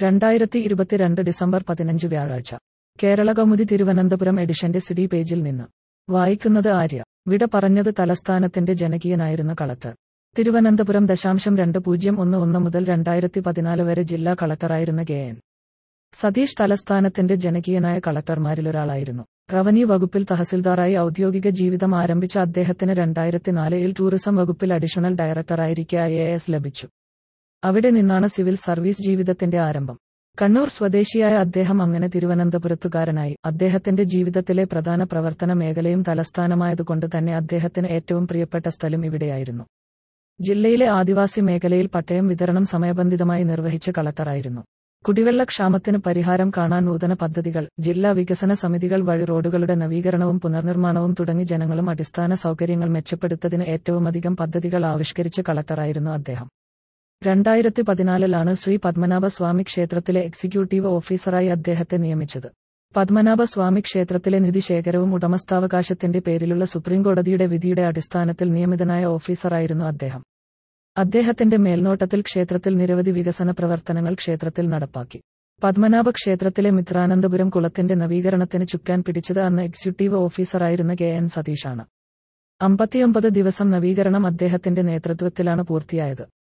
2022 December 15 വ്യാഴാഴ്ച. കേരളകൗമുദി തിരുവനന്തപുരം എഡിഷന്റെ CD പേജിൽ നിന്ന് വായിക്കുന്നത് ആര്യ. വിട പറഞ്ഞത് തലസ്ഥാനത്തിന്റെ ജനകീയനായിരുന്ന കളക്ടർ. തിരുവനന്തപുരം 2011 മുതൽ 2014 വരെ ജില്ലാ കളക്ടറായിരുന്ന കെ.എൻ. സതീഷ് തലസ്ഥാനത്തിന്റെ ജനകീയനായ കളക്ടർമാരിലൊരാളായിരുന്നു. റവന്യൂ വകുപ്പിൽ തഹസിൽദാറായി ഔദ്യോഗിക ജീവിതം ആരംഭിച്ച അദ്ദേഹത്തിന് 2004-ൽ ടൂറിസം വകുപ്പിൽ അഡീഷണൽ ഡയറക്ടറായിരിക്കെ IAS ലഭിച്ചു. അവിടെ നിന്നാണ് സിവിൽ സർവീസ് ജീവിതത്തിന്റെ ആരംഭം. കണ്ണൂർ സ്വദേശിയായ അദ്ദേഹം അങ്ങനെ തിരുവനന്തപുരത്തുകാരനായി. അദ്ദേഹത്തിന്റെ ജീവിതത്തിലെ പ്രധാന പ്രവർത്തന മേഖലയും തലസ്ഥാനമായതുകൊണ്ട് തന്നെ അദ്ദേഹത്തിന് ഏറ്റവും പ്രിയപ്പെട്ട സ്ഥലം ഇവിടെയായിരുന്നു. ജില്ലയിലെ ആദിവാസി മേഖലയിൽ പട്ടയം വിതരണം സമയബന്ധിതമായി നിർവഹിച്ച കളക്ടറായിരുന്നു. കുടിവെള്ള ക്ഷാമത്തിന് പരിഹാരം കാണാൻ നൂതന പദ്ധതികൾ, ജില്ലാ വികസന സമിതികൾ വഴി റോഡുകളുടെ നവീകരണവും പുനർനിർമ്മാണവും തുടങ്ങി ജനങ്ങളും അടിസ്ഥാന സൗകര്യങ്ങൾ മെച്ചപ്പെടുത്തതിന് ഏറ്റവുമധികം പദ്ധതികൾ ആവിഷ്കരിച്ച കളക്ടറായിരുന്നു അദ്ദേഹം. 2014-ലാണ് ശ്രീ പത്മനാഭ സ്വാമി ക്ഷേത്രത്തിലെ എക്സിക്യൂട്ടീവ് ഓഫീസറായി അദ്ദേഹത്തെ നിയമിച്ചത്. പത്മനാഭ സ്വാമി ക്ഷേത്രത്തിലെ നിധി ശേഖരവും ഉടമസ്ഥാവകാശത്തിന്റെ പേരിലുള്ള സുപ്രീംകോടതിയുടെ വിധിയുടെ അടിസ്ഥാനത്തിൽ നിയമിതനായ ഓഫീസറായിരുന്നു അദ്ദേഹം. അദ്ദേഹത്തിന്റെ മേൽനോട്ടത്തിൽ ക്ഷേത്രത്തിൽ നിരവധി വികസന പ്രവർത്തനങ്ങൾ ക്ഷേത്രത്തിൽ നടപ്പാക്കി. പത്മനാഭ ക്ഷേത്രത്തിലെ മിത്രാനന്തപുരം കുളത്തിന്റെ നവീകരണത്തിന് ചുക്കാൻ പിടിച്ചത് അന്ന് എക്സിക്യൂട്ടീവ് ഓഫീസറായിരുന്ന കെ.എൻ. സതീഷാണ്. 59 ദിവസം നവീകരണം അദ്ദേഹത്തിന്റെ നേതൃത്വത്തിലാണ് പൂർത്തിയായത്.